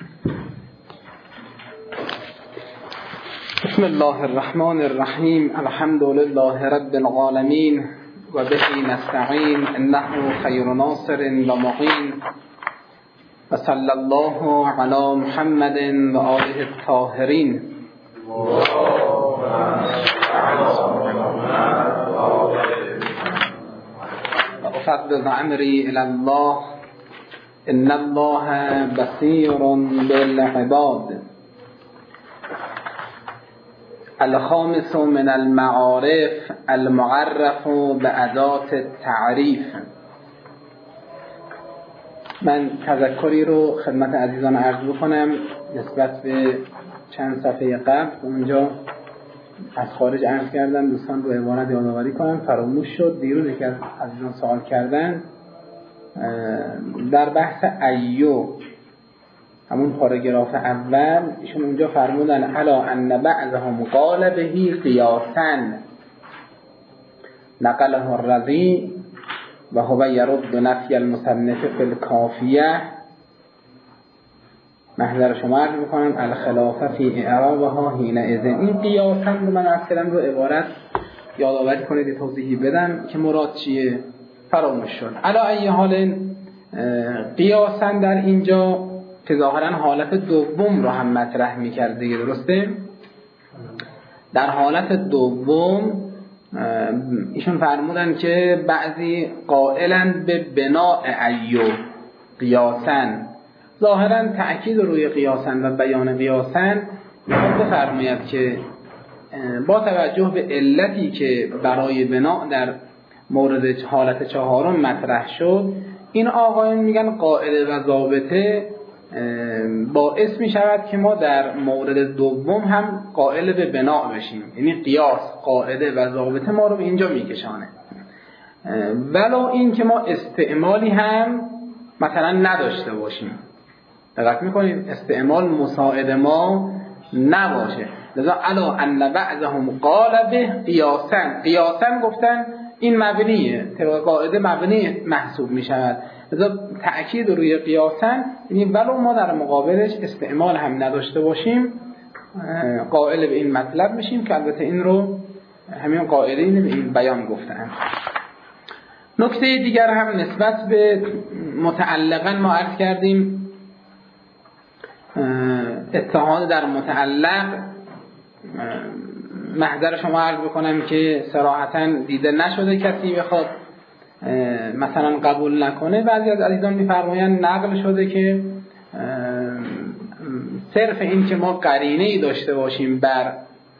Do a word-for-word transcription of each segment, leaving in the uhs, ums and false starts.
بسم الله الرحمن الرحیم. الحمد لله رب العالمین و به نستعین انه خیر ناصر و معین و صلی الله علی محمد و آله الطاهرین. و افوض امری الی الله ان الله بصیر بالعباد. الخامس من المعارف المعرف بأداة التعریف. من تذکری رو خدمت عزیزان عرض بکنم نسبت به چند صفحه قبل. اونجا از خارج عرض کردم دوستان رو عبارت یادآوری کنم، فراموش شد. دیروز که از عزیزان سوال کردن در بحث ایو، همون پاراگراف اول، ایشون اونجا فرمودن الا ان بعضهم قال بهی قیاسا نقله الرضی و هو یرد نفی المصنف فی الکافیه. محضر شما عرض میکنم الخلاف فی اعرابها حینئذ. این قیاسا رو من عرض کردم رو عبارت یادآوری کنید، توضیحی بدم که مراد چیه، فراموش شد. الا ای حال قیاسا در اینجا که ظاهرا حالت دوم رو هم مطرح می‌کرد دیگه، درسته؟ در حالت دوم ایشون فرمودن که بعضی قائلن به بناء ایو قیاسا، ظاهرا تأکید روی قیاسا و بیان قیاسا میخواد بفرماید که با توجه به علتی که برای بناء در مورد حالت چهارم مطرح شد، این آقایان میگن قاعده و ضابطه باعث می شود که ما در مورد دوم هم قائل به بناء بشیم. یعنی قیاس، قاعده و ضابطه ما رو به اینجا می کشانه، ولو این که ما استعمالی هم مثلا نداشته باشیم. دقت میکنید استعمال مساعد ما نباشه. لذا الا ان بعضهم قال به قیاسا، قیاسا گفتن این مبنیه، طبق قاعده مبنی محسوب می شود. لذا تأکید روی قیاسا، یعنی ولو ما در مقابلش استعمال هم نداشته باشیم قائل به این مطلب میشیم که البته این رو همین قائلین به این بیان گفتن. نکته دیگر هم نسبت به متعلقا ما عرض کردیم اتحاد در متعلق. محضر شما عرض بکنم که صراحتا دیده نشده کسی بخواد مثلا قبول نکنه. بعضی از عزیزان میفرمایند نقل شده که صرف این که ما قرینه‌ای داشته باشیم بر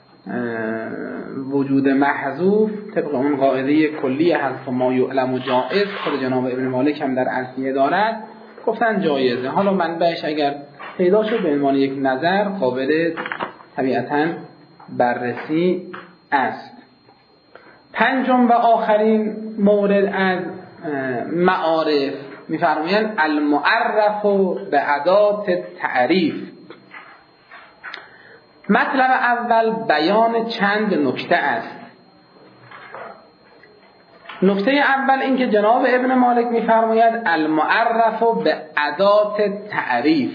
وجود محذوف طبق اون قاعده کلی حذف ما یعلم و جائز، خود جناب ابن مالک هم در الفیه دارد، گفتن جایزه. حالا منبعش اگر پیدا شد به عنوان یک نظر قابل طبیعتاً بررسی است. پنجم و آخرین مورد از معارف می‌فرمایند المعرف بأداة تعریف. مطلب اول بیان چند نکته است. نکته اول این که جناب ابن مالک می‌فرماید المعرف بأداة تعریف.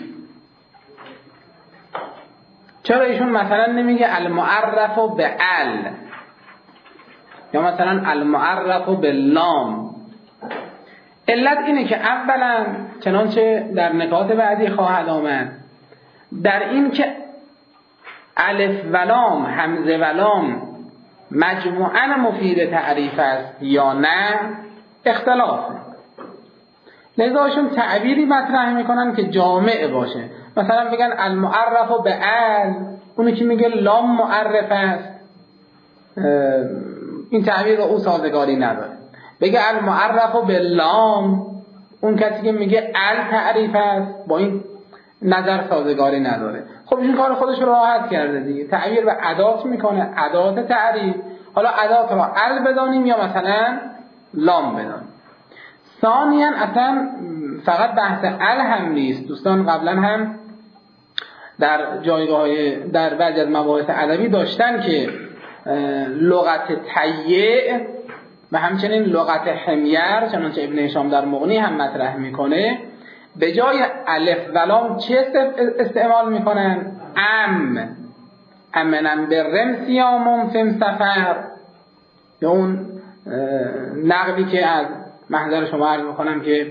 چرا ایشون مثلا نمیگه المعرف بال یا مثلا المعرف باللام؟ علت اینه که اولا چنانچه در نکات بعدی خواهد آمد، در این که الف و لام، همزه و لام مجموعاً مفید تعریف است یا نه اختلافه. لذاشون تعبیری مطرح میکنن که جامع باشه. مثلا بگن المعرف بال، اونی که میگه لام معرف است این تعبیر او سازگاری نداره. بگه المعرف باللام، اون کسی که میگه ال تعریف است با این نظر سازگاری نداره. خب این کار خودش راحت کرده دیگه، تعبیر به ادات میکنه، ادات تعریف. حالا ادات را ال بدانیم یا مثلا لام بدانیم. ثانیاً اصلا فقط بحث ال هم نیست. دوستان قبلا هم در جایگاه در بعضی از مباحث ادبی داشتن که لغت تیع و همچنین لغت حمیر، چنانچه ابن هشام در مغنی هم مطرح میکنه، به جای الف و لام چه استعمال میکنن؟ ام امنم به رمسیامون فم سفر، یا اون نقلی که از محضر شما عرض میکنم که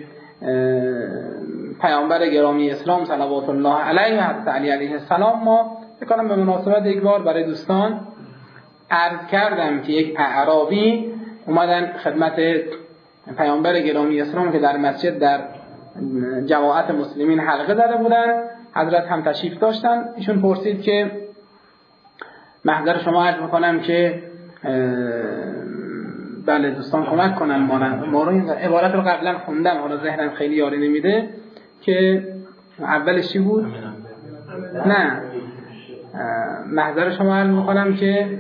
پیامبر گرامی اسلام صلوات الله علیه حضرت علی علیه السلام، ما بکنم به مناسبت یک بار برای دوستان عرض کردم که یک اعرابی اومدن خدمت پیامبر گرامی اسلام که در مسجد در جماعت مسلمین حلقه زده بودن، حضرت هم تشریف داشتن. ایشون پرسید که محضر شما عرض میکنم که بله دوستان کمک کنن، ما رو این عبارت رو قبلا خوندم، حالا ذهنم خیلی یاری نمیده که اولش چی بود؟ نه محضر شما عرض میکنم که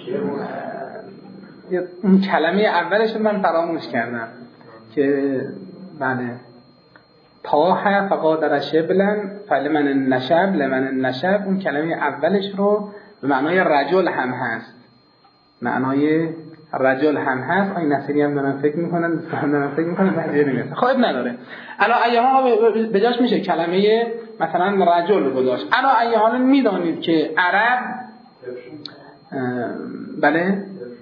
اون کلمه اولش من فراموش کردم که بله طاح فقادر شبلن فلمن النشب لمن النشب، اون کلمه اولش رو به معنای رجل هم هست، معنای رجل هم هست. آی نصیری هم دارن فکر میکنن دارن فکر میکنن بعد نمیاد خب نداره. الا ایها به جاش میشه کلمه مثلا رجل گذاشت. الا ایها میدانید که عرب بله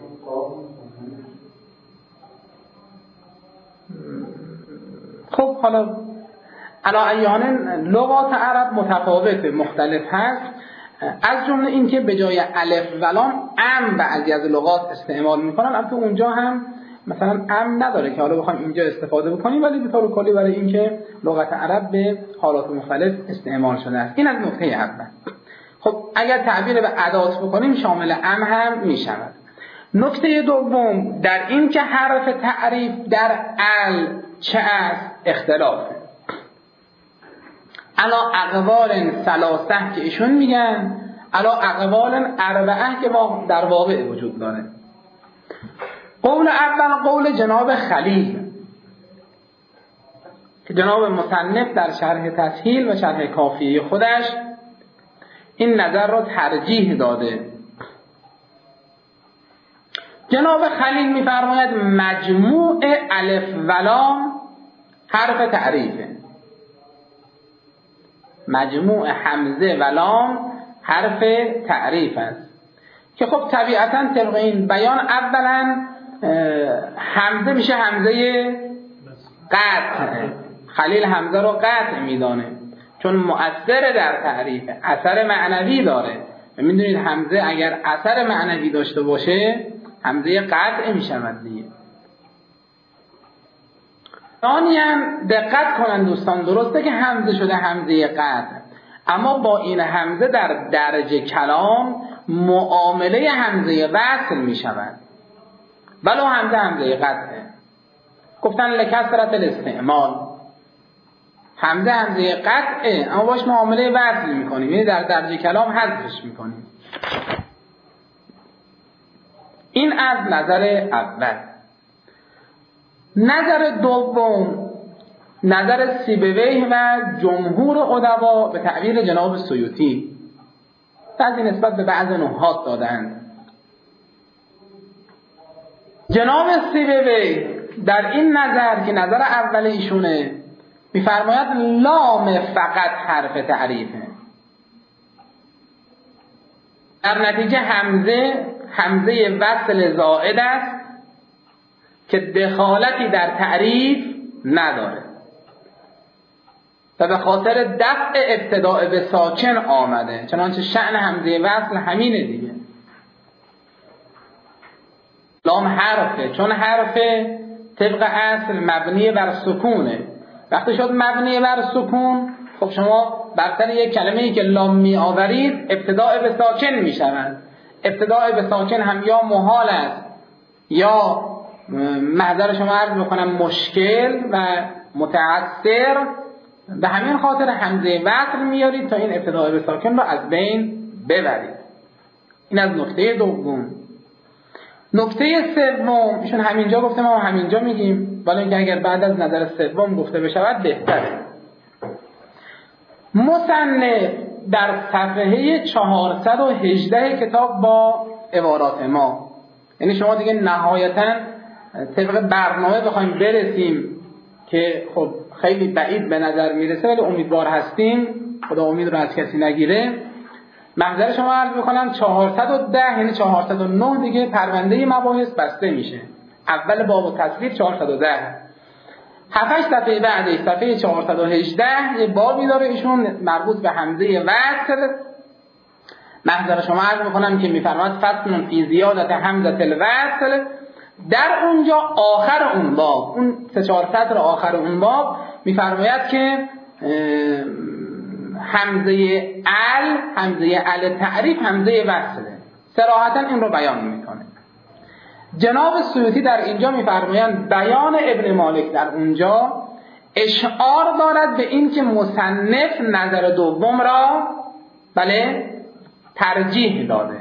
خب حالا الا ایها لغات عرب متفاوته، مختلف هست، از جمله این که به جای الف و لام ام بعضی از لغات استعمال میکنن. البته اونجا هم مثلا ام نداره که حالا بخوایم اینجا استفاده بکنیم، ولی به طور کلی برای این که لغت عرب به حالات مختلف استعمال شده است. این از نکته اول. خب اگر تعبیر به ادات بکنیم شامل ام هم میشود. نکته دوم در این که حرف تعریف در ال چه است اختلافه. علا اقوال ثلاثه که ایشون میگن، علا اقوال اربعه که در واقع وجود داره. قول اول قول جناب خلیل که جناب مصنف در شرح تسهیل و شرح کافیه خودش این نظر را ترجیح داده. جناب خلیل میفرماید مجموع الف و لام حرف تعریفه، مجموع حمزه و لام حرف تعریف است که خب طبیعتا طبق این بیان اولا حمزه میشه همزه قطع. خلیل حمزه رو قطع میدانه چون مؤثر در تعریف، اثر معنوی داره. میدونید حمزه اگر اثر معنوی داشته باشه حمزه قطع میشود دیگه. ثانیاً دقت کنن دوستان، درسته که حمزه شده همزه قطع، اما با این حمزه در درج کلام معامله همزه وصل می شود، ولو همزه همزه قطعه. گفتن لکثرت الاستعمال، همزه همزه قطعه اما باش معامله وصل می کنیم، یعنی در درج کلام حذفش می کنیم. این از نظر اول. نظر دوم نظر سیبویه و جمهور ادبا به تعبیر جناب سیوطی، بعضی نسبت به بعض نحات دادند. جناب سیبویه در این نظر که نظر اول ایشونه میفرماید لام فقط حرف تعریفه، در نتیجه همزه همزه وصل زائد است که دخالتی در تعریف نداره و به خاطر دفع ابتداء به ساکن آمده، چنانچه شأن همزه وصل همینه دیگه. لام حرفه، چون حرفه طبق اصل مبنی بر سکونه. وقتی شد مبنی بر سکون، خب شما برتر یک کلمه ای که لام می آورید ابتداء به ساکن می شود. ابتداء به ساکن هم یا محال است یا محضر شما عرض بکنم مشکل و متعثر، به همین خاطر همزه وصل میارید تا این ابتداء به ساکن رو از بین ببرید. این از نکته دوم. نکته سوم ایشون همینجا گفته، ما همینجا میگیم، ولی اینکه اگر بعد از نظر سوم گفته بشود بهتره. مصنف در صفحه چهارصد و هجده کتاب با عبارات ما، یعنی شما دیگه نهایتاً طبق برنامه بخوایم برسیم که خب خیلی بعید به نظر میرسه ولی امیدوار هستیم، خدا امید رو از کسی نگیره. محضر شما عرض میکنم چهارصد و ده یعنی چهارصد و نه دیگه پرونده مباحث بسته میشه. اول باب و تصویر چهارصد و ده، هفتش صفحه بعدش صفحه چهارصد و هجده یه بابی داره ایشون مربوط به همزه وصل. محضر شما عرض میکنم که میفرماد فصل فی زیادت همزه الوصل. در اونجا آخر اون باب، اون سه چهار سطر آخر اون باب میفرماید که همزه ال، همزه ال تعریف همزه وصله، صراحتا این رو بیان میکنه. جناب سیوطی در اینجا میفرمایند بیان ابن مالک در اونجا اشعار دارد به این که مصنف نظر دوم را بله ترجیح داده.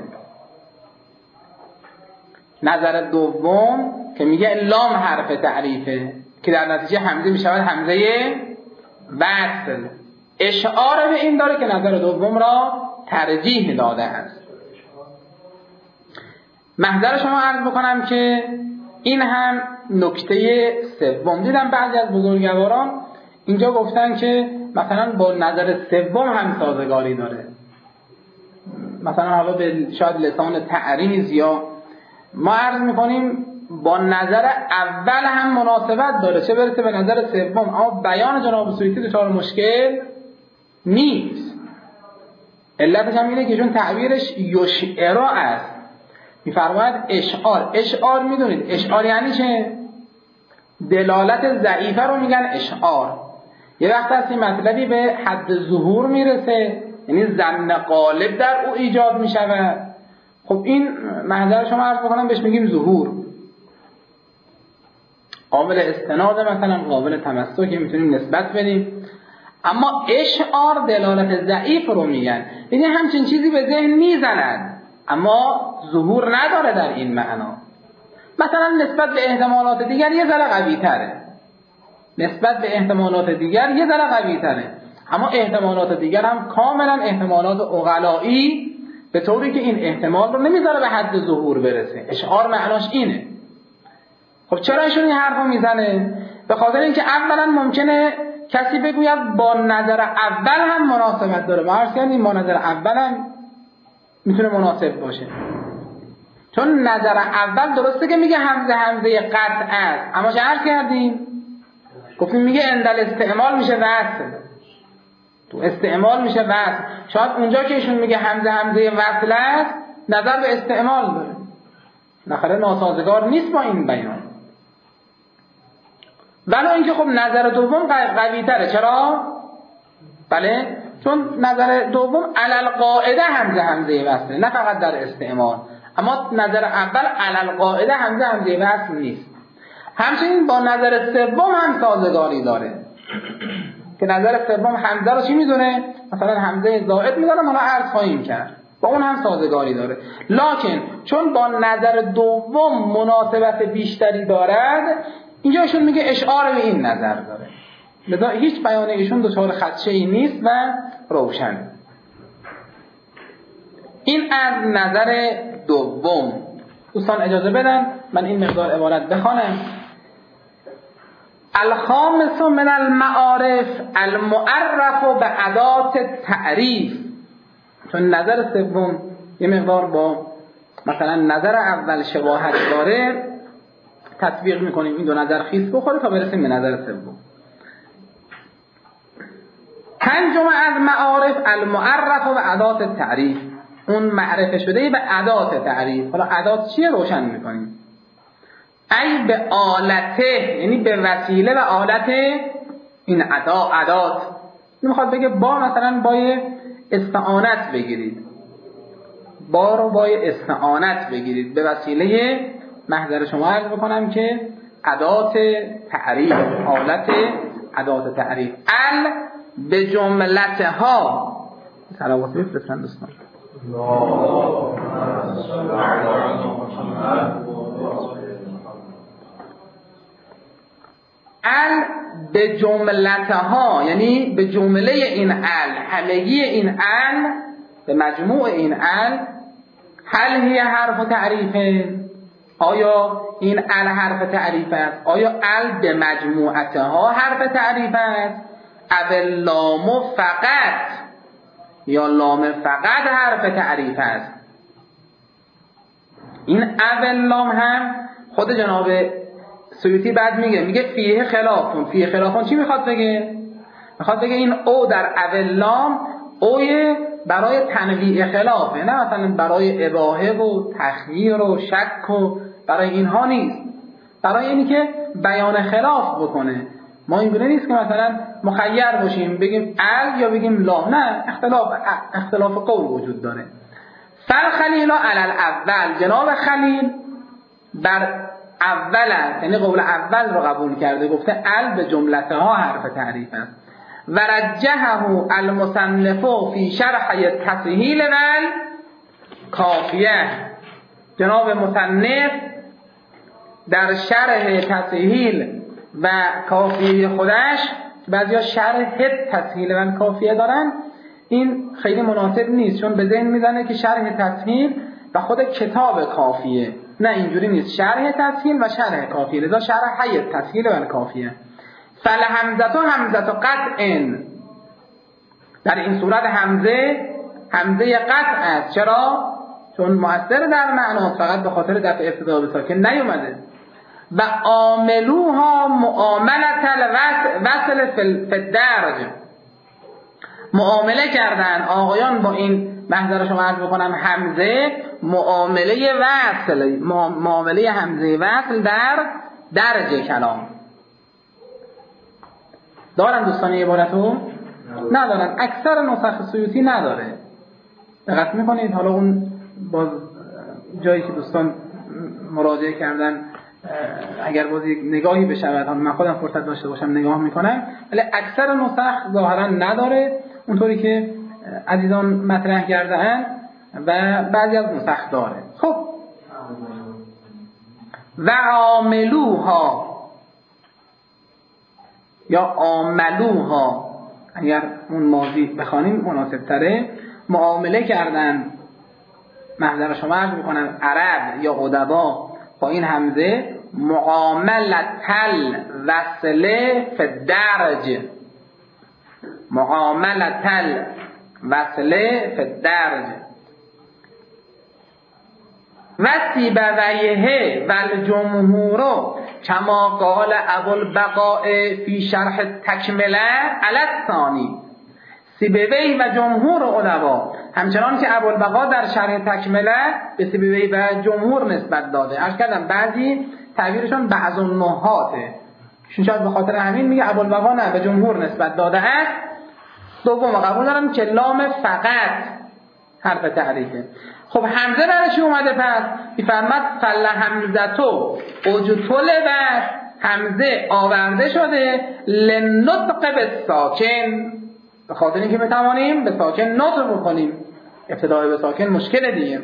نظر دوم که میگه لام حرف تعریفه که در نتیجه همزه میشود همزه وصل، اشعار به این داره که نظر دوم را ترجیح داده است. محضر شما عرض بکنم که این هم نکته سوم. دیدم بعضی از بزرگواران اینجا گفتن که مثلا با نظر سوم هم سازگاری داره، مثلا حالا به شاید لسان تعریض، یا ما عرض میکنیم با نظر اول هم مناسبت داره چه برسه به نظر سوم، اما بیان جناب سیوطی دچار مشکل نیست. علتش هم اینه که چون تعبیرش یشعرا است، میفرماید اشعار. اشعار میدونید اشعار یعنی چه؟ دلالت ضعیفه رو میگن اشعار. یه وقت هست این مطلبی به حد ظهور میرسه، یعنی ظن غالب در او ایجاد میشود. خب این محضر شما عرض بکنم بهش میگیم ظهور. قابل استناد مثلا قابل تمسک میتونیم نسبت بدیم، اما اشعار دلالت ضعیف رو میگن، یعنی همچین چیزی به ذهن میزند اما ظهور نداره در این معنا. مثلا نسبت به احتمالات دیگر یه ذره قوی تره، نسبت به احتمالات دیگر یه ذره قوی تره، اما احتمالات دیگر هم کاملا احتمالات عقلایی، به طوری که این احتمال رو نمیذاره به حد ظهور برسه. اشعار معناش اینه. خب چرا ایشون این حرفو میزنه؟ به خاطر اینکه اولا ممکنه کسی بگوید با نظر اول هم مناسبت داره. ما عرض کردیم با نظر اول هم میتونه مناسب باشه، چون نظر اول درسته که میگه همزه همزه قطع است، اما چه عرض کردیم؟ گفتیم میگه اندل استعمال میشه وصل، تو استعمال میشه وصل. شاید اونجا که ایشون میگه همزه همزه وصل است نظر به استعمال داره، نخره ناسازگار نیست با این بیان. ولی اینکه خب نظر دوم قوی تره. چرا؟ بله چون نظر دوم علل قاعده همزه همزه وصله، نه فقط در استعمال، اما نظر اول علل قاعده همزه همزه وصل نیست. همچنین با نظر سوم هم سازگاری داره که نظر سوم همزه رو چی میدونه؟ مثلا همزه زائد میدونه، ما عرض خواهیم کرد، با اون هم سازگاری داره. لکن چون با نظر دوم مناسبت بیشتری دارد، اینجا ایشون میگه اشعار به این نظر داره، لذا هیچ بیان ایشون دچار خدشه‌ای نیست و روشن. این از نظر دوم. دوستان اجازه بدن من این مقدار عبارت بخوانم. الخامس من المعارف المعرف بأدات تعریف. چون نظر سوم یه مقدار با مثلا نظر اول شباهت داره، تطبیق میکنیم این دو نظر خیس بخوره تا برسیم به نظر سوم. پنجم از معارف المعرف و ادات تعریف، اون معرفه شده به ادات تعریف. حالا ادات چیه روشن میکنیم. ای به آلته، یعنی به وسیله و آلت این ادا ادات. میخواد بگه با مثلا با استعانت بگیرید، با رو با استعانت بگیرید، به وسیله محضر شما عرض بکنم که ادات تعریف، آلت ادات تعریف. ال به جملتها صلوات بفرستن دوستان. ال به جملتها یعنی به جمله این ال، همگی این ال، به مجموع این ال. هل هی حرف تعریفه؟ آیا این ال حرف تعریف است؟ آیا ال به مجموعتها حرف تعریف است؟ او لام فقط یا لام فقط حرف تعریف است؟ این او لام هم خود جناب سیوطی بعد میگه میگه فیه خلافون. فیه خلافون چی میخواد بگه؟ میخواد بگه این او در او لام اوی برای تنویع خلافه، نه مثلا برای اباحه و تخییر و شک و برای اینها نیست، برای اینی که بیان خلاف بکنه. ما اینگونه نیست که مثلا مخیر باشیم بگیم ال یا بگیم لا، نه، اختلاف اختلاف قول وجود داره. فل خلیل علی الاول، جناب خلیل بر اول است، یعنی قول اول رو قبول کرده، گفته ال به جملتها حرف تعریف است. و رجحه المصنف فی شرح تسهیل ول کافیه، جناب مصنف در شرح تسهیل و کافیه خودش، بعضیا شرح تسهیل و کافیه دارن، این خیلی مناسب نیست، چون به ذهن میزنه که شرح تسهیل و خود کتاب کافیه. نه، اینجوری نیست، شرح تسهیل و شرح کافیه، لذا شرح حی تسهیل و کافیه. فل همزه همزه قطع، در این صورت همزه همزه قطع است. چرا؟ چون مؤثر در معنا، فقط به خاطر دفع ابتدا به ساکن نیومده. و عاملوها معاملت الوصل فی الدرج، معامله کردن آقایان با این محضر شما عرض بکنم همزه، معامله وصل، معامله همزه وصل در درج کلام. دارن دوستان عبارتو؟ ندارن. اکثر نسخ سیوطی نداره. دقت میکنید؟ حالا اون باز جایی که دوستان مراجعه کردن اگر باز یک نگاهی بشود، من خودم فرصت داشته باشم نگاه میکنم، ولی اکثر نسخ ظاهرا نداره اونطوری که عزیزان مطرح کرده‌اند و بعضی از نسخ داره. خب و عاملوها یا عاملوها، اگر اون ماضی بخوانیم مناسب تره، معامله کردن، محضر شما عرض میکنم عرب یا ادبا با این همزه، معاملت الوصله فی الدرج، معاملت الوصله فی الدرج. و سیبویه و الجمهور کما قال ابوالبقاء فی شرح تکمله علی الثانی. سیبوی و جمهور علما، همچنان که ابوالبقاء در شرح تکمله به سیبوی و جمهور نسبت داده. عرض کردم بعضی تعبیرشون بعض النحاته، شاید به خاطر همین میگه ابوالبقاء نه به جمهور نسبت داده است. دوم قبول دارم که لام فقط حرف تعریفه. خب حمزه برش اومده، پس میفرماد فل حمزتو اوجتول و حمزه آورده شده لنطق به ساکن، به خاطر اینکه بتوانیم به ساکن نطق بکنیم. ابتدای به ساکن مشکل دیگه.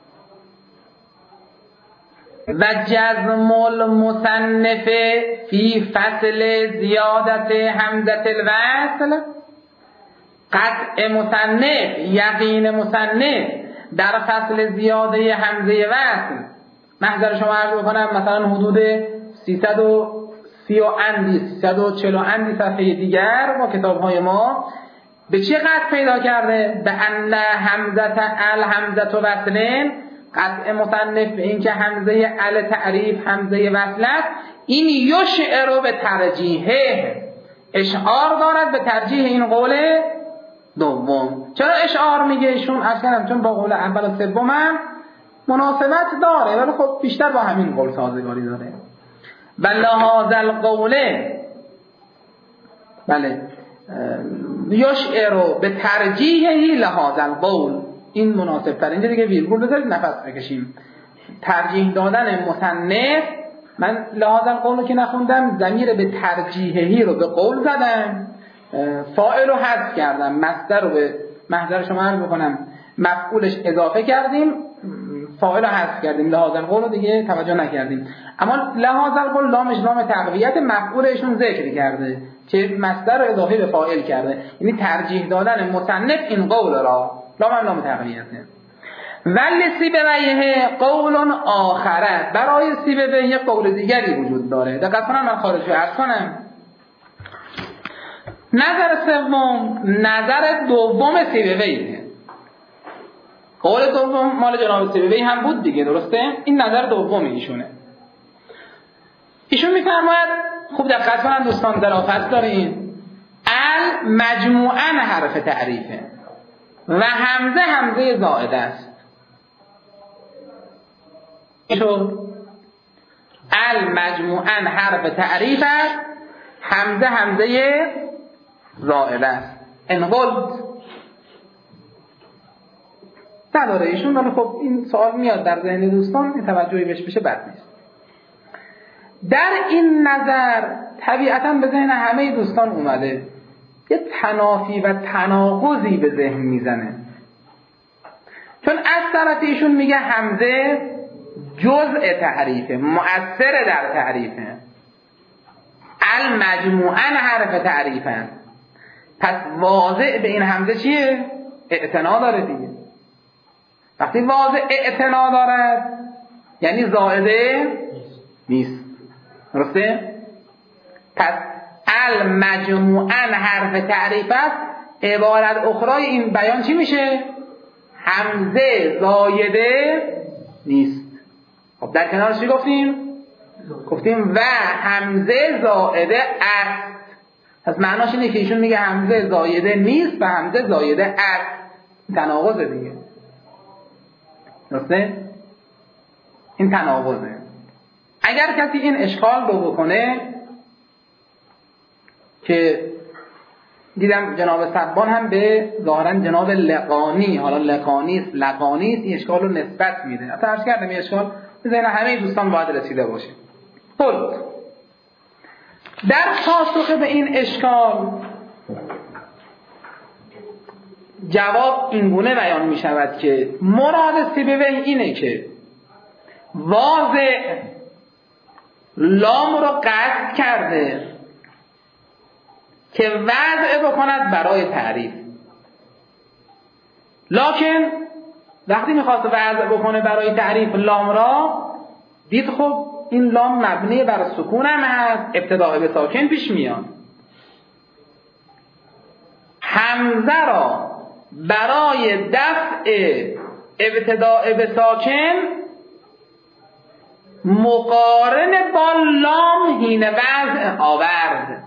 و جزم المصنف فی فصل زیادت حمزه الوصل، قطع مصنف، یقین مصنف در فصل زیاده همزه وصل، محضر شما عرض بکنم مثلا حدود سیصد و سی و اندی سیصد و چهل و اندی صفحه دیگر با کتاب‌های ما به چه قطع پیدا کرده؟ به ان همزه الهمزه وصلن، قطع مصنف به این که همزه ال تعریف همزه وصل است. این یشعر به ترجیحه، اشعار دارد به ترجیح این قول دوم. چرا اشعار میگه ایشون؟ اصلا چون با قول اول و سوم هم مناسبت داره، ولی خب بیشتر با همین قول سازگاری داره. و لهذا القول، بله، یشعر به ترجیحه لهذا القول، این مناسب تر. اینجا دیگه ویرگول بذارید نفس بکشیم. ترجیح دادن مصنف، من لهذا القول که نخوندم، ضمیر به ترجیحه رو به قول زدم، فاعل رو حذف کردم، مصدر رو به محضر شما عرض بکنم مفعولش اضافه کردیم، فاعل رو حذف کردیم، لهذا القول رو دیگه توجه نکردیم. اما لهذا القول لامش لام تقویت، مفعولشون ذکر کرده که مصدر رو اضافه به فاعل کرده، یعنی ترجیح دادن مصنف این قول را، لام لام تقویته. ولی سیبویه قول آخره، برای سیبویه قول دیگری وجود داره. دقت کنم من خارج عرض کنم. نظر سوم نظر دوم سیبویه. قول دوم مال جناب سیبوی هم بود دیگه، درسته؟ این نظر دوم ایشونه. ایشون میفرماید خوب دقت کنن دوستان، ظرافت دارین، ال مجموعاً حرف تعریفه و همزه همزه زائده است. ایشون ال مجموعاً حرف تعریف است، همزه همزه زائده است. انقلت نداره ایشون، ولی خب این سوال میاد در ذهن دوستان، این توجهی بهش بشه بد نیست. در این نظر طبیعتاً به ذهن همه دوستان اومده یه تنافی و تناقضی به ذهن میزنه، چون از طرف ایشون میگه همزه جزء تعریفه، مؤثر در تعریفه، المجموعاً حرف تعریفه، پس واضح به این همزه چیه؟ اعتنا داره دیگه. وقتی واضح اعتنا دارد یعنی زائده نیست، درسته؟ پس المجموعاً حرف تعریف است. عبارت اخرای این بیان چی میشه؟ همزه زایده نیست. خب در کنارش چی گفتیم؟ گفتیم و همزه زائده است. پس معناش اینه که ایشون میگه همزه زایده نیست و همزه زایده است. تناقضه دیگه، درسته؟ این تناقضه. اگر کسی این اشکال رو بکنه، که دیدم جناب سبان هم به ظاهرا جناب لقانی، حالا لقانی است لقانی است، این اشکال رو نسبت میده. اصلا عرض کردم این اشکال به ذهن همه دوستان باید رسیده باشه. خب در پاسخ به این اشکال جواب اینگونه بیان می شود که مراد سیبوی اینه که واضح لام رو قطع کرده که وضع بکند برای تعریف، لکن وقتی میخواست وضع بکنه برای تعریف لام را، دید خب این لام مبنی بر سکون هم هست، ابتداء به ساکن پیش میاد. همزه را برای دفع ابتداء به ساکن مقارن با لام حین وضع آورد.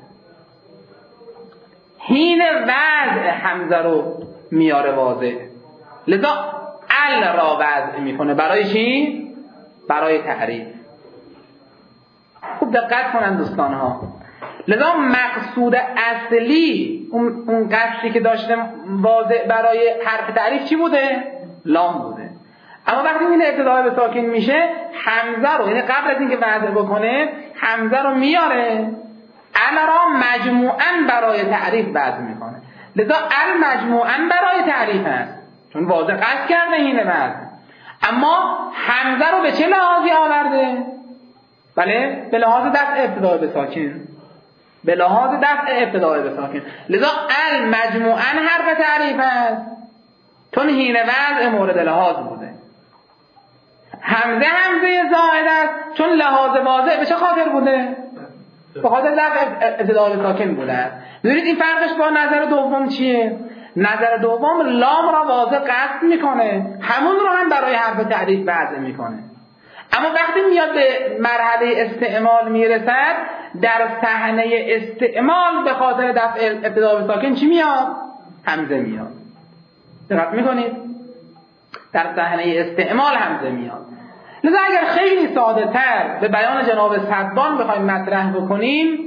حین وضع همزه رو میاره واضح، لذا ال را وضع میکنه. برای چی؟ برای تعریف. خوب دقت کنن دوستان ها. لذا مقصود اصلی اون, اون قصدی که داشتم واضح برای حرف تعریف چی بوده؟ لام بوده. اما وقتی این ابتداء به ساکن میشه، همزه رو، یعنی قبل از اینکه وضع بکنه همزه رو میاره، ال را مجموعاً برای تعریف وضع میکنه. لذا ال مجموعاً برای تعریف است، چون واضح قصد کرده اینه وضع. اما همزه رو به چه لحاظی آورده؟ بله، به لحاظ دفع ابتداء به ساکن، به لحاظ دفع ابتداء به ساکن. لذا ال مجموعاً حرف تعریف است، چون حین وضع مورد لحاظ بوده. همزه همزه زائد است، چون لحاظ واضح به چه خاطر بوده؟ به خاطر دفع ابتداء به ساکن بوده است. ببینید این فرقش با نظر دوم چیه؟ نظر دوم لام را واضح قصد میکنه، همون رو هم برای حرف تعریف وضع میکنه. اما وقتی میاد به مرحله استعمال میرسد، در صحنه استعمال به خاطر دفع ابتداء به ساکن چی میاد؟ همزه میاد. دقت میکنید؟ در صحنه استعمال همزه میاد. لذا اگر خیلی ساده تر به بیان جناب سبان بخوایم مطرح بکنیم،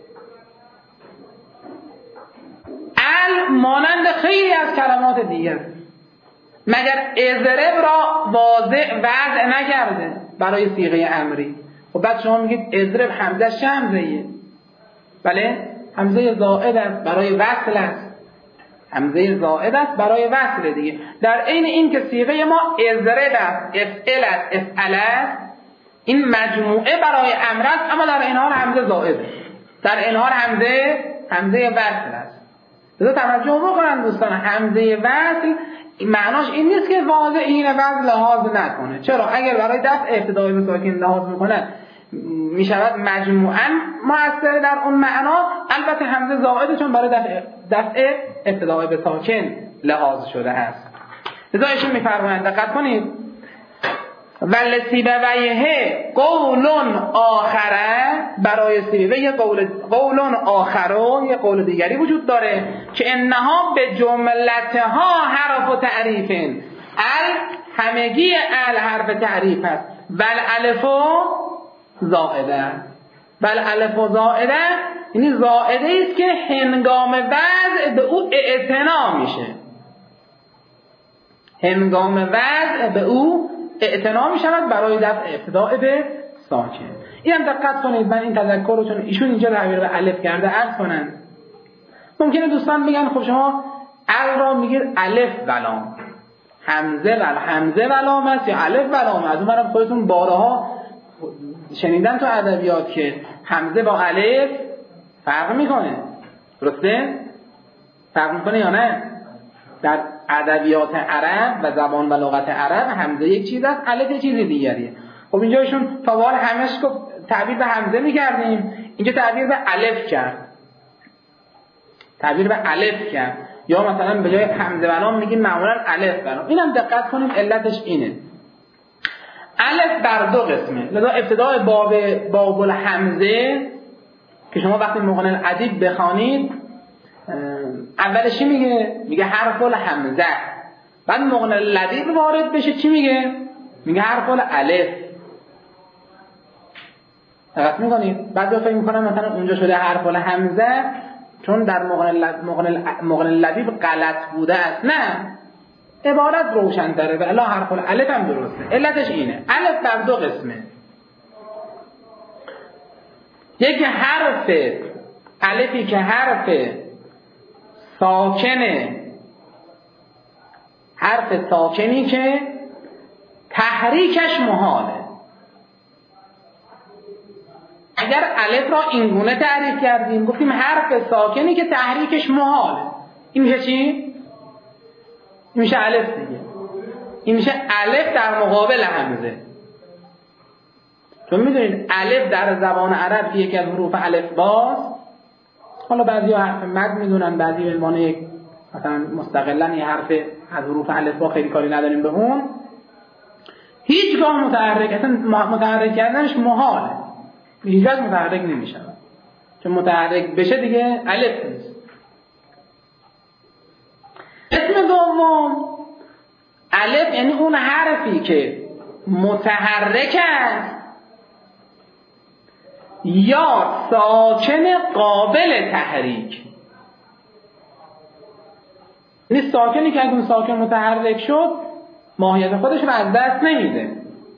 ال مانند خیلی از کلمات دیگر مگر اضرب را واضح وضع نکرده برای صیغه امری. خب بعد شما میگید اضرب همزه چه همزه‌ایه؟ بله، همزه زائد است، برای وصل است. همزه زائد است برای وصل دیگه. در عین این که صیغه ما اضرب است، افعل است، افعل است، این مجموعه برای امر است، اما در این حال همزه زائد است، در این حال همزه همزه وصل است. لذا توجه بکنن دوستان، همزه وصل معناش این نیست که واضح اینه بعد لحاظ نکنه. چرا؟ اگر برای دفع ابتدای به ساکن لحاظ میکنه می شود مجموعاً مؤثر در اون معنا. البته همزه زائده چون برای دفع, دفع ابتدای به ساکن لحاظ شده است. لذا ایشون میفرمایند دقت کنید ولسیبویه قولون آخره، برای سیبویه یه قول قولون آخره، یه قول دیگری وجود داره که انها به جملتها حرف و تعریفین، ال همگی ال حرف تعریف است، بل الف زائده، بل الف زائده یعنی زائده است که هنگام وضع به او اعتنا میشه، هنگام وضع به او اعتنا می شود برای دفع ابتداء به ساکن. این هم دقت کنید، من این تذکر رو چون ایشون اینجا تعبیر به الف کرده عرض کنن. ممکنه دوستان بگن خب شما ال را میگید الف ولام، همزه ول همزه ولام است یا الف ولام. از اون برم خودتون بارها شنیدن تو ادبیات که همزه با الف فرق میکنه، درسته؟ فرق میکنه یا نه؟ در ادبیات عرب و زبان و لغت عرب همزه یک چیز است، الف یک چیز دیگریه. خب اینجا ایشون تا به حال همش تعبیر به همزه می‌کردیم، اینجا تعبیر به الف کرد، تعبیر به الف کرد، یا مثلا به جای همزه ولام میگیم معمولا الف ولام. اینم دقت کنیم علتش اینه. الف بر دو قسمه، لذا ابتدای باب باب الحمزه که شما وقتی مغن الادیب بخوانید اولش چی میگه؟ میگه حرف الحمزه. بعد مغن الادیب وارد بشه چی میگه؟ میگه حرف الالف. دقت میکنید؟ بعد فکر میکنم مثلا اونجا شده حرف الحمزه چون در مغن الادیب غلط بوده است. نه، عبارت روشن تره و الا حرف الالف هم درسته. علتش اینه، الف بر دو قسمه. یک حرف الفی که حرف ساکنه، حرف ساکنی که تحریکش محاله. اگر الف را اینگونه تعریف کردیم گفتیم حرف ساکنی که تحریکش محاله، این میشه چی؟ این میشه الف دیگه. این میشه الف در مقابل همزه. چون میدونید الف در زبان عرب که یکی از حروف الف باز، حالا بعضی ها حرف مد میدونن، بعضی به عنوان یک مثلا مستقلا یه حرف از حروف الف با خیلی کاری نداریم به اون، هیچگاه متحرک، اصلا متحرک کردنش محاله، هیچگاه متحرک نمیشه. چون متحرک بشه دیگه الف نیست. اسم دوم الف یعنی اون حرفی که متحرک است یا ساکن قابل تحریک. این ساکنی که اون ساکن متحرک شد ماهیت خودش رو از دست نمیده.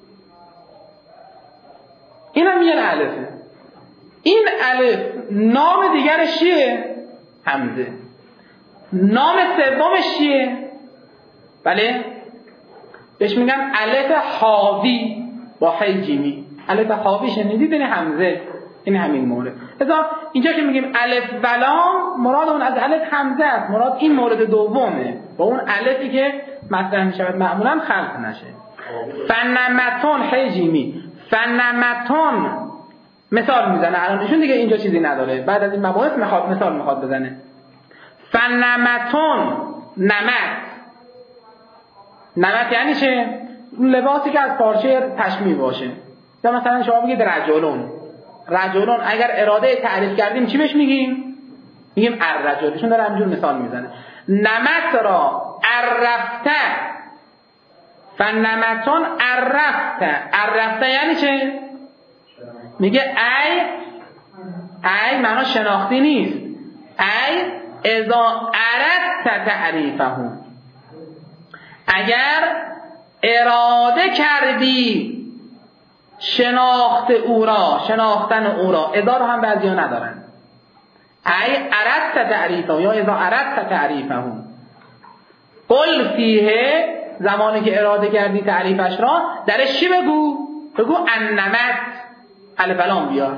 این هم یه الفه. این الف نام دیگرش چیه؟ همزه. نام سومش چیه؟ بله؟ بهش میگن الف حاوی با حی جیمی. الف حاوی شنیدید؟ این همزه. این همین مورد. لذا اینجا که میگیم الف ولام مراد اون از الف همزه است. مراد این مورد دومه با اون الفی که مطرح میشود معمولا خلق نشه. فنمتون حی جیمی. فنمتون مثال میزنه الان ایشون دیگه اینجا چیزی نداره، بعد از این مباحث میخواد مثال میخواد بزنه. فنمتون نمت. نمت یعنی چه؟ لباسی که از پارچه پشمی باشه. یا مثلا شما بگید رجلون. رجلون اگر اراده تعریف کردیم چی بهش میگیم؟ میگیم الرجل. ایشون داره همینجور مثال میزنه. نمت را عرفته. فنمتون عرفته. عرفته یعنی چه؟ میگه ای ای معنا شناختی نیست. ای اذا اردت تعریفه، اگر اراده کردی شناخت او را، شناختن او را. اذا رو هم بعضی ها ندارن. ای اردت تعریفه یا اذا اردت تعریفه. قل فیه، زمانی که اراده کردی تعریفش را درش چی بگو؟ بگو انمت. الف لام بیار.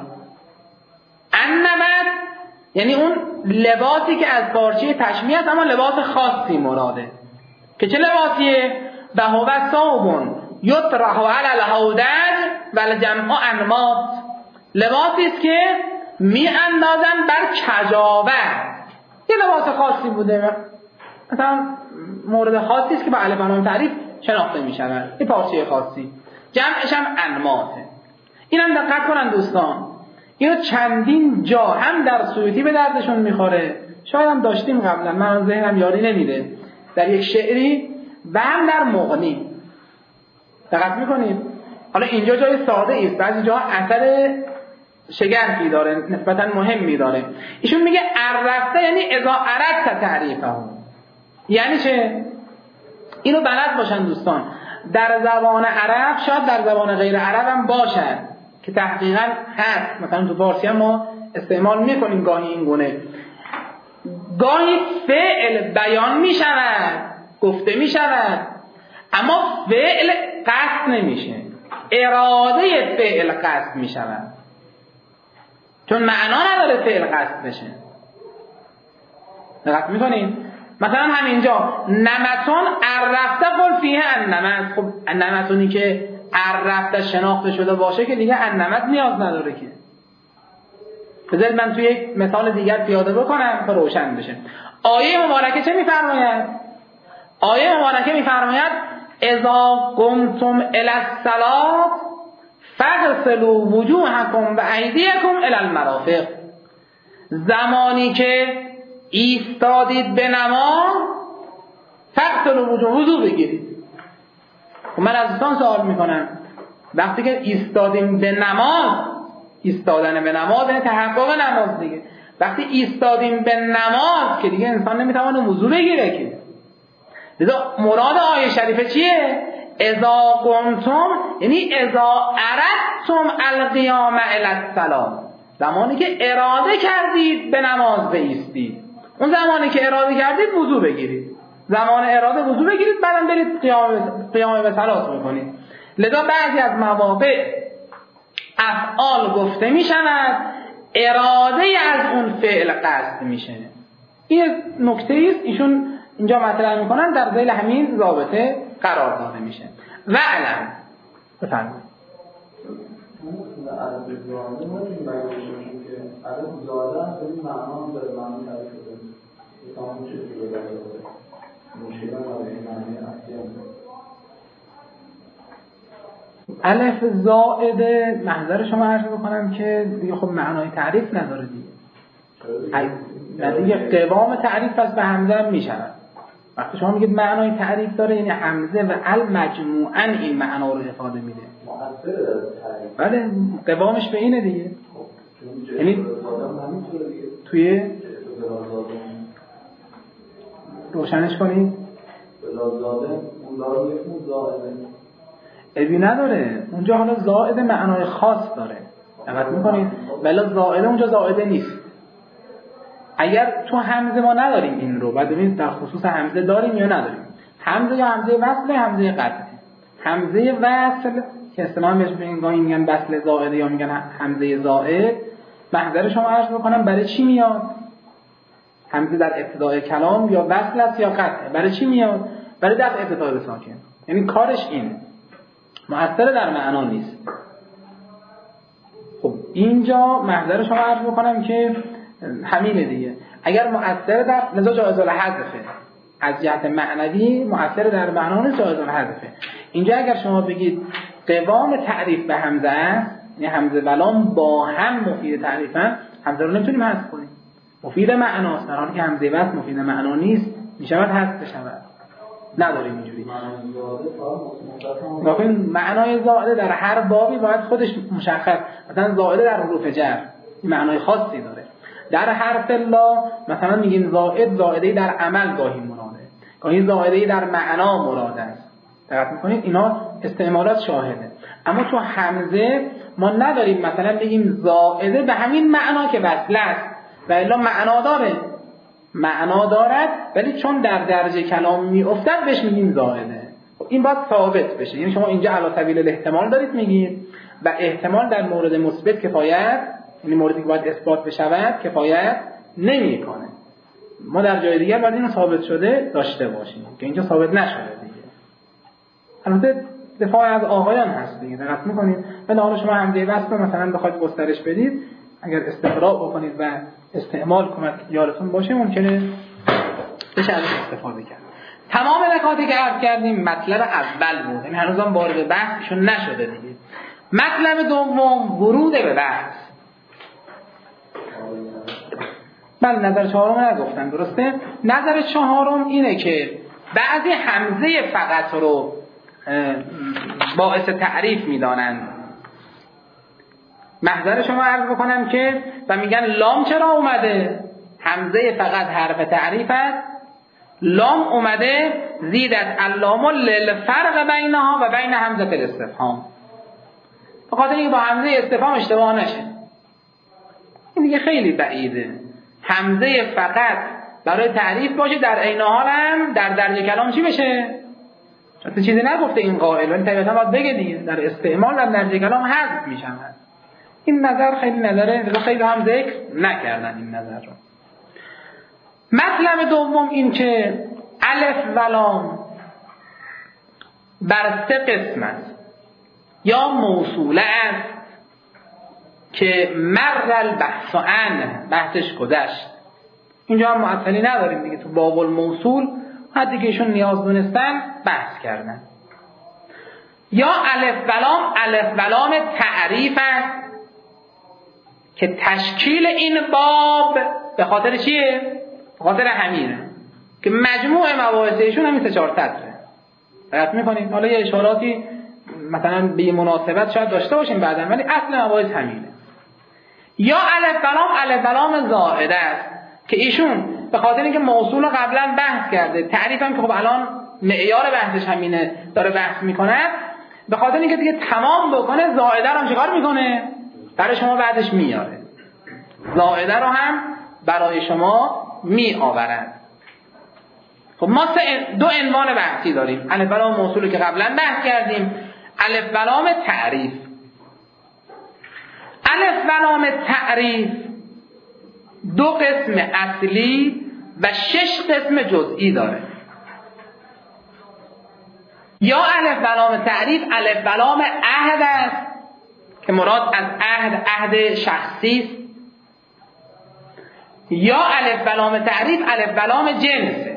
انمت یعنی اون لباسی که از پارچه پشمی است اما لباس خاصی مراده که چه لباسیه؟ بهو ثوب یطرح علی الهودج و الجمع انماط، لباسی است که می اندازن بر کجاوه. یه لباس خاصی بوده، مثلا مورد خاصی است که با الف و لام تعریف شناخته می شود، یه پارچه خاصی، جمعش هم انماطه. اینم دقت کنن دوستان، اینو چندین جا هم در سیوطی به دردشون میخوره، شاید هم داشتیم قبلا، من ذهنم یاری نمیده، در یک شعری و هم در مغنی. دقت میکنید؟ حالا اینجا جای ساده است، بعضی جا اثر شگرفی داره، نسبتا مهمی داره. ایشون میگه عرفته یعنی اذا اردت تعریفه، یعنی چه؟ اینو بلد باشن دوستان، در زبان عرب، شاید در زبان غیر عرب هم باشد که تحقیقا هست، مثلا تو فارسی هم ما استعمال میکنیم گاهی این گونه، گاهی فعل بیان میشود، گفته میشود، اما فعل قصد نمیشه، اراده فعل قصد میشود، چون معنا نداره فعل قصد بشه. دقت میکنین؟ مثلا همینجا نمتون عرفته قل فیه النمت، خب النمتونی که عرفته شناخته شده باشه که دیگه النمت نیاز نداره که. بذارید من توی یک مثال دیگر پیاده بکنم تا روشن بشه. آیه مبارکه چه میفرماید؟ آیه مبارکه میفرماید اذا قمتم الی الصلاة فاغسلوا وجوهکم و ایدیکم الی المرافق، زمانی که ایستادید به نماز فاغسلوا وجوه، وضو بگیرید. و من از دوستان سوال میکنم، وقتی که ایستادیم به نماز، ایستادن به نماز یعنی تحقق نماز دیگه، وقتی ایستادیم به نماز که دیگه انسان نمیتونه وضو بگیره که. لذا مراد آیه شریفه چیه؟ اذا قمتم یعنی اذا اردتم القیام الی الصلاة، زمانی که اراده کردید به نماز بایستید، اون زمانی که اراده کردید وضو بگیرید، زمان اراده وضو بگیرید، بعدم برید قیام قیام به صلات میکنید. لذا بعضی از مواقع افعال گفته میشود، اراده از اون فعل قصد میشه. این نکته است ایشون اینجا مطرح میکنن، در ذیل همین ضابطه قرار داده میشه. و علم بفرمایید. الف زائده محضر شما عرض بکنم که دیگه خب معنای تعریف نداره دیگه، دیگه قوام تعریف پس به همزه هم میشود. وقتی شما میگید معنای تعریف داره یعنی همزه و ال مجموعاً این معنا رو افاده میده. بله قوامش به اینه دیگه، یعنی توی روشنش کنید ابی نداره اونجا، حالا زائده معنای خاص داره، دقت میکنید؟ ولی زائده اونجا زائده نیست. اگر تو همزه ما نداریم این رو، بعد ببینید در خصوص همزه داریم یا نداریم. همزه یا همزه وصل یا همزه قطع. همزه وصل که اصطلاحاً بهش میگن وصل زائده یا میگن همزه زائد، محضر شما عرض بکنم برای چی میاد؟ همزه در ابتدای کلام یا وصل است یا قطع، برای چی میاد؟ برای دفع ابتدای ساکن. یعنی کارش اینه، مؤثر در معنا نیست. خب اینجا محضر شما عرض بکنم که همینه دیگه. اگر مؤثر در لذا جایز الحذفه، از جهت معنوی مؤثر در معنا نیست، جایز الحذفه. اینجا اگر شما بگید قوام تعریف به همزه است، یعنی همزه و لام با هم مفید تعریفن، همزه رو نمیتونیم حذف کنیم، مفید معناست، در حالی که همزه وصل مفید معنا نیست، میشود حذف بشود. نداریم اینجوری. واقعا معنای زائده در هر بابی باید خودش مشخص، مثلا زائده در حروف جر معنای خاصی داره. در حرف لا مثلا میگیم زائد، زائده در عمل گاهی مراده، گاهی زائده در معنا مراده است. دقت میکنید؟ اینا استعمالات شاهده. اما تو همزه ما نداریم مثلا بگیم زائده به همین معنا که وصل است، و الا معنا داره، معنا دارد ولی چون در درجه کلام میافتد بهش میگیم زائده. این باید ثابت بشه. یعنی شما اینجا علی سبیل الاحتمال دارید میگید و احتمال در مورد مثبت کفایت، یعنی موردی که باید اثبات بشود کفایت نمیکنه. ما در جای دیگر باید اینو ثابت شده داشته باشیم که اینجا ثابت نشده دیگه. البته دفاع از آقایان هست دیگه، دقت می‌کنید. ولی حالا شما همزه وصل رو مثلا بخواید گسترش بدید، اگر استقراء بکنید و استعمال کنید یادتون باشه ممکنه بشه ازش استفاده کرد. تمام نکاتی که عرض کردیم مطلب اول بود، این هنوزم وارد بحثشون نشده دیگه. مطلب دوم ورود به بحث. من نظر چهارم نگفتم، درسته؟ نظر چهارم اینه که بعضی همزه فقط رو باعث تعریف میدانند. محضر شما عرض بکنم که و میگن لام چرا اومده؟ همزه فقط حرف تعریف است. لام اومده زیدت اللام للفرق بینها و بین همزه الاستفهام، به خاطر اینکه با همزه استفهام اشتباه نشه. این دیگه خیلی بعیده همزه فقط برای تعریف باشه در عین حال هم در درجه کلام چی بشه؟ چون چیزی نگفته این قائل، ولی طبیعتا باید بگه دیگه در استعمال و درجه کلام حذف میشن. این نظر خیلی نظره، خیلی هم ذکر نکردن این نظر رو. مطلب دوم این که الف و لام بر سه قسم است. یا موصوله است که مر البحث عن، بحثش گذشت، اینجا هم معطلی نداریم دیگه، تو باب الموصول حدی که ایشون نیاز دونستن بحث کردن. یا الف و لام الف و لام تعریف است که تشکیل این باب به خاطر چیه؟ به خاطر همینه که مجموع مباحث ایشون همین سه چهار سطره. دقت می‌کنید؟ حالا یه اشاراتی مثلا به مناسبت شاید داشته باشیم بعداً، ولی اصل مباحث همینه. یا الف و لام الف و لام زائده است که ایشون به خاطر اینکه موصول قبلا بحث کرده، تعریف هم که خب الان معیار بحثش همینه داره بحث میکنه، به خاطر اینکه دیگه تمام بکنه زائده رو هم چیکار میکنه؟ برای شما بعدش میاره. زائده رو هم برای شما می آورد. خب ما دو عنوان بحثی داریم، الف و لام موصولی که قبلا بحث کردیم، الف و لام تعریف. الف و لام تعریف دو قسم اصلی و شش قسم جزئی داره. یا الف و لام تعریف الف و لام عهد است که مراد از عهد عهد شخصی است، یا الف و لام تعریف الف و لام جنسه.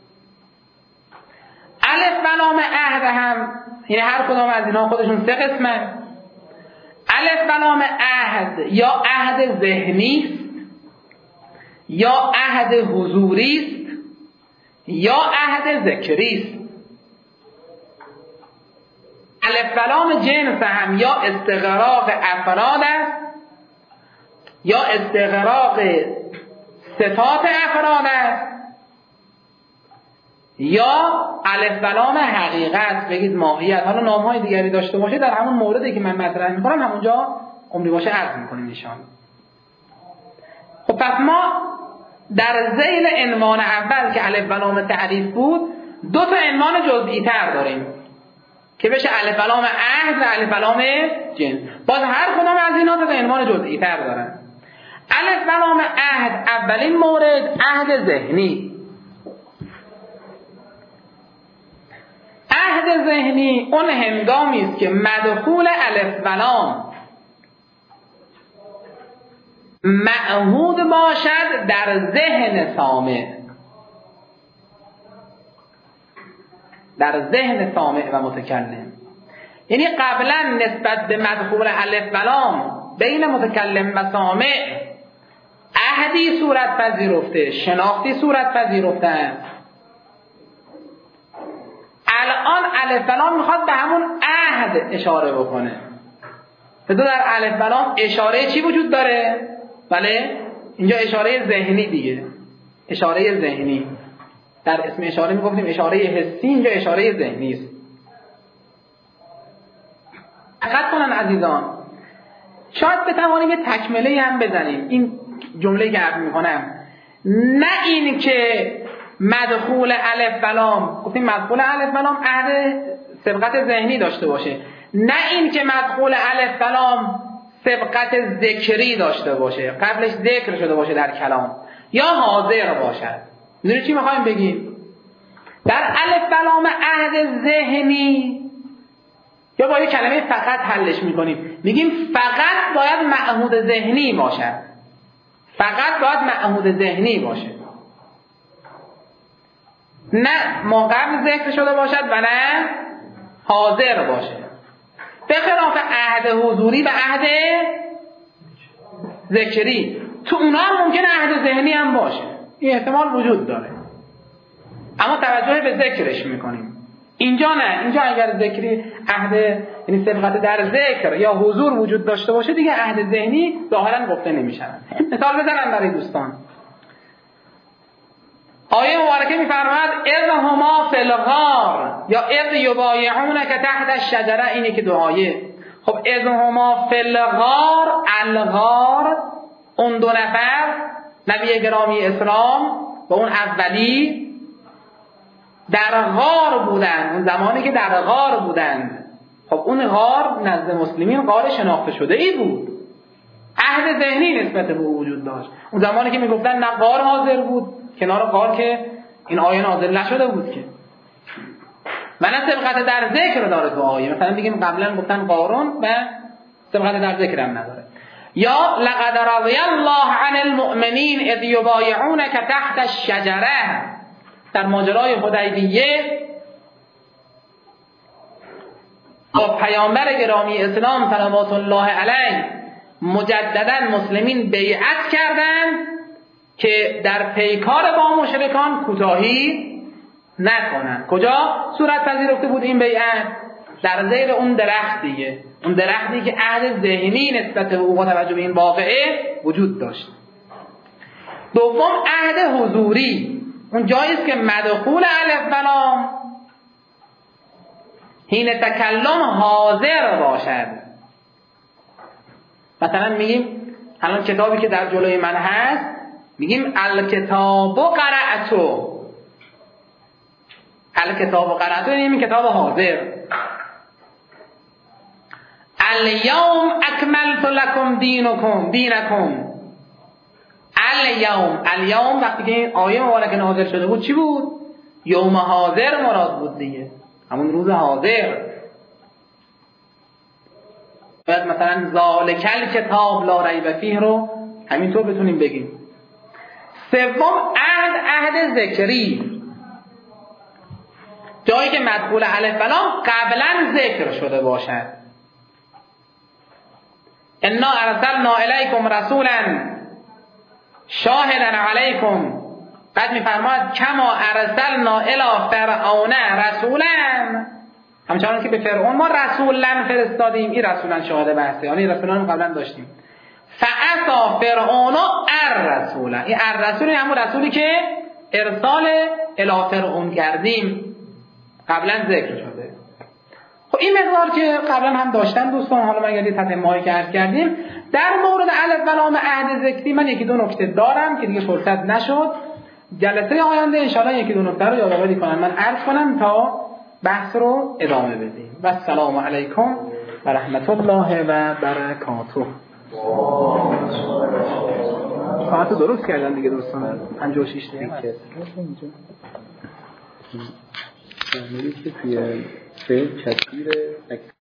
الف و لام عهد هم یعنی هر کدام از اینا خودشون سه قسمه. الف و لام عهد یا عهد ذهنی است، یا عهد حضوری است، یا عهد ذکری است. الف و لام جنس هم یا استغراق افراد است، یا استغراق صفات افراد است، یا الف و لام حقیقت، بگید ماهیت. حالا نام‌های دیگری داشته باشه در همون موردی که من مطرح می‌کنم همونجا عمری باشه عرض می‌کنیم نشان. خب پس ما در ذیل عنوان اول که الف و لام تعریف بود دو تا عنوان جزئی تر داریم که بشه الف و لام عهد و الف و لام جنس. باز هر کدام از اینا تا عنوان جزئی تر دارن. الف و لام عهد اولین مورد عهد ذهنی. عهد ذهنی اون هنگامی است که مدخول الف و لام معهود باشد در ذهن سامع، در ذهن سامع و متکلم. یعنی قبلا نسبت به مدخول الف و لام بین متکلم و سامع عهدی صورت پذیرفته، شناختی صورت پذیرفته. الان الف و لام میخواد به همون عهد اشاره بکنه. تو در الف و لام اشاره چی وجود داره؟ بله اینجا اشاره ذهنی دیگه، اشاره ذهنی. در اسم اشاره میگفتیم اشاره حسی، اینجا اشاره ذهنی است. دقت کنن عزیزان، شاید بتوانیم یه تکمله هم بزنیم این جمله که عرض میکنم. نه این که مدخول الف و لام، گفتیم مدخول الف و لام عهد سبقت ذهنی داشته باشه، نه این که مدخول الف و لام سبقت ذکری داشته باشه، قبلش ذکر شده باشه در کلام. یا حاضر باشد. میدونی چی میخوایم بگیم؟ در الف و لام عهد ذهنی یا با یه کلمه فقط حلش میکنیم، میگیم فقط باید معهود ذهنی باشد، فقط باید معهود ذهنی باشه، نه ما قبل ذکر شده باشد و نه حاضر باشه. به خلاف عهد حضوری و عهد ذکری، تو اونا هم ممکنه عهد ذهنی هم باشه، این احتمال وجود داره، اما توجه به ذکرش میکنیم. اینجا نه، اینجا اگر ذکری عهد یعنی سبقت در ذکر یا حضور وجود داشته باشه دیگه عهد ذهنی ظاهرا گفته نمیشه. مثال بزنم برای دوستان. آیه مبارکه میفرماد اذ هما فی الغار یا اذ یبایعونک تحت الشجره، اینه که دو آیه. خب اذ هما فی الغار، الغار اون دو نفر نبی گرامی اسلام و اون اولی در غار بودن، اون زمانی که در غار بودند. خب اون غار نزد مسلمین غار شناخته شده ای بود، عهد ذهنی نسبت به او وجود داشت. اون زمانی که میگفتن نه غار حاضر بود، کنار غار که این آیه نازل نشده بود که، و نه سبقت در ذکر داره تو آیه. مثلا بگیم قبلا گفتن قارون و سبقت در ذکر هم نداره. یا لقد رضی الله عن المؤمنین اذ یبایعونک تحت الشجره، در ماجرای حدیبیه با پیامبر گرامی اسلام صلوات الله علیه مجددا مسلمین بیعت کردند که در پیکار با مشرکان کوتاهی نکنند. کجا صورت پذیرفته بود این بیعت؟ در زیر اون درخت دیگه، اون درختی که عهد ذهنی نسبت به او با توجه به این واقعه وجود داشت. دوم عهد حضوری، اون جاییست که مدخول الف و لام حین تکلم حاضر باشد. مثلا میگیم الان کتابی که در جلوی من هست میگیم الکتاب قرأتو، الکتاب قرأتو یعنی این کتاب حاضر. الیوم اکملت لکم دینکم دینکم، الیوم، الیوم وقتی که این آیه مبارکه نازل شده بود چی بود؟ یوم حاضر مراد بود دیگه، همون روز حاضر. باید مثلا ذالک الکتاب لا ریب فیه رو همینطور بتونیم بگیم. سوم عهد، عهد ذکری، جایی که مدخول الف و لام قبلا ذکر شده باشد. انا ارسلنا الیکم رسولا شاهدا علیکم، بعد میفرماید کما ارسلنا الی فرعون رسولا، همچنان که به فرعون ما رسولا فرستادیم، این رسولا شاهد بحثه، یعنی رسولان رو قبلا داشتیم. فعصا فرعون الرسول، این الرسول همون رسولی که ارسال الی فرعون کردیم قبلا ذکر شده. خب این مقدار که قبلا هم داشتن دوستان، حالا ما یه تتمه‌ای که عرض کردیم در مورد الف و لام عهد ذکری. من یکی دو نکته دارم که دیگه فرصت نشد، جلسه آینده ان شاءالله یکی دو نکته رو یادآوری کنم من عرض کنم تا بحث رو ادامه بدیم. و السلام علیکم و رحمت الله و برکاته. ساعت درست کردن دیگه دوستان، پنجاه و شش دقیقه. فهمیدید که توی فیلم تصویر